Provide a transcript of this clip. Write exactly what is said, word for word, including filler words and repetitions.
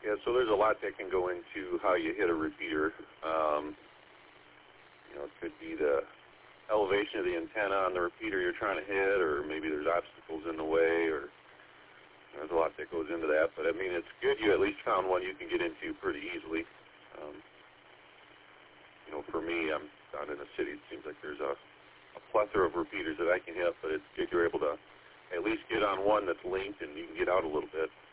Yeah, so there's a lot that can go into how you hit a repeater. Um, you know, it could be the elevation of the antenna on the repeater you're trying to hit, or maybe there's obstacles in the way, or there's a lot that goes into that. But, I mean, it's good you at least found one you can get into pretty easily. Um, you know, for me, I'm down in the city. It seems like there's a, a plethora of repeaters that I can hit, but it's good you're able to at least get on one that's linked and you can get out a little bit.